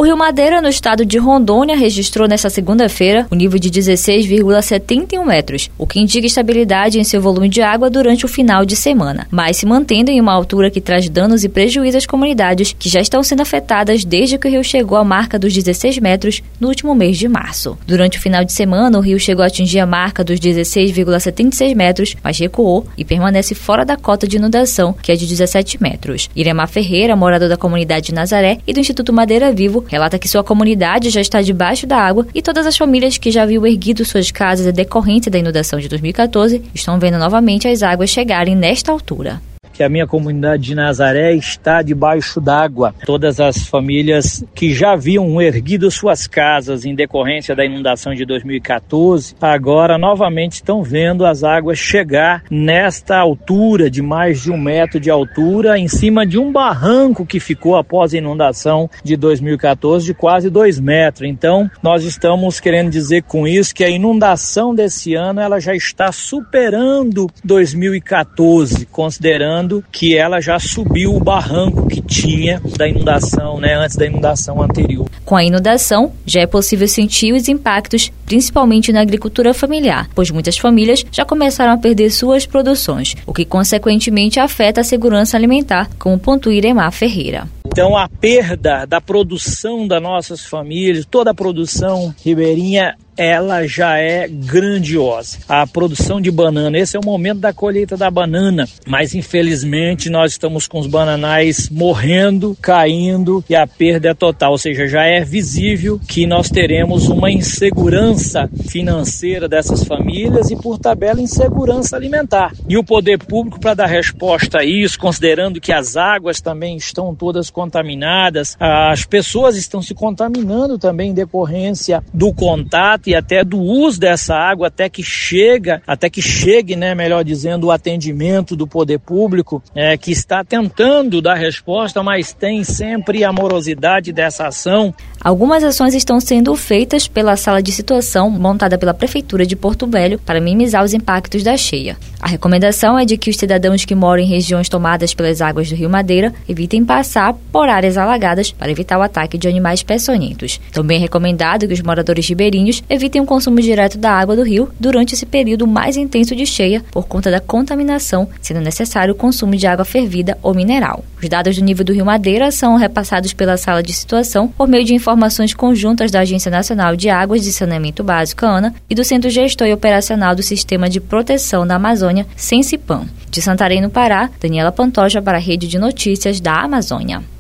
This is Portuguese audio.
O Rio Madeira, no estado de Rondônia, registrou nesta segunda-feira o nível de 16,71 metros, o que indica estabilidade em seu volume de água durante o final de semana, mas se mantendo em uma altura que traz danos e prejuízos às comunidades que já estão sendo afetadas desde que o rio chegou à marca dos 16 metros no último mês de março. Durante o final de semana, o rio chegou a atingir a marca dos 16,76 metros, mas recuou e permanece fora da cota de inundação, que é de 17 metros. Iremar Ferreira, morador da comunidade de Nazaré e do Instituto Madeira Vivo, relata que sua comunidade já está debaixo da água e todas as famílias que já haviam erguido suas casas em decorrência da inundação de 2014 estão vendo novamente as águas chegarem nesta altura. Que a minha comunidade de Nazaré está debaixo d'água. Todas as famílias que já haviam erguido suas casas em decorrência da inundação de 2014, agora novamente estão vendo as águas chegar nesta altura de mais de 1 metro de altura, em cima de um barranco que ficou após a inundação de 2014 de quase 2 metros. Então, nós estamos querendo dizer com isso que a inundação desse ano ela já está superando 2014, considerando que ela já subiu o barranco que tinha da inundação, antes da inundação anterior. Com a inundação, já é possível sentir os impactos, principalmente na agricultura familiar, pois muitas famílias já começaram a perder suas produções, o que consequentemente afeta a segurança alimentar, como pontua Iremar Ferreira. Então a perda da produção das nossas famílias, toda a produção ribeirinha, ela já é grandiosa. A produção de banana, esse é o momento da colheita da banana, mas infelizmente nós estamos com os bananais morrendo, caindo e a perda é total, ou seja, já é visível que nós teremos uma insegurança financeira dessas famílias e por tabela insegurança alimentar. E o poder público, para dar resposta a isso, considerando que as águas também estão todas contaminadas, as pessoas estão se contaminando também em decorrência do contato e até do uso dessa água até que chegue, melhor dizendo, o atendimento do poder público, que está tentando dar resposta, mas tem sempre a morosidade dessa ação. Algumas ações estão sendo feitas pela sala de situação montada pela Prefeitura de Porto Velho para minimizar os impactos da cheia. A recomendação é de que os cidadãos que moram em regiões tomadas pelas águas do Rio Madeira evitem passar por áreas alagadas para evitar o ataque de animais peçonhentos. Também é recomendado que os moradores ribeirinhos evitem o consumo direto da água do rio durante esse período mais intenso de cheia por conta da contaminação, sendo necessário o consumo de água fervida ou mineral. Os dados do nível do Rio Madeira são repassados pela sala de situação por meio de informações conjuntas da Agência Nacional de Águas e Saneamento Básico, ANA, e do Centro Gestor e Operacional do Sistema de Proteção da Amazônia, Sensipan. De Santarém, no Pará, Daniela Pantoja para a Rede de Notícias da Amazônia.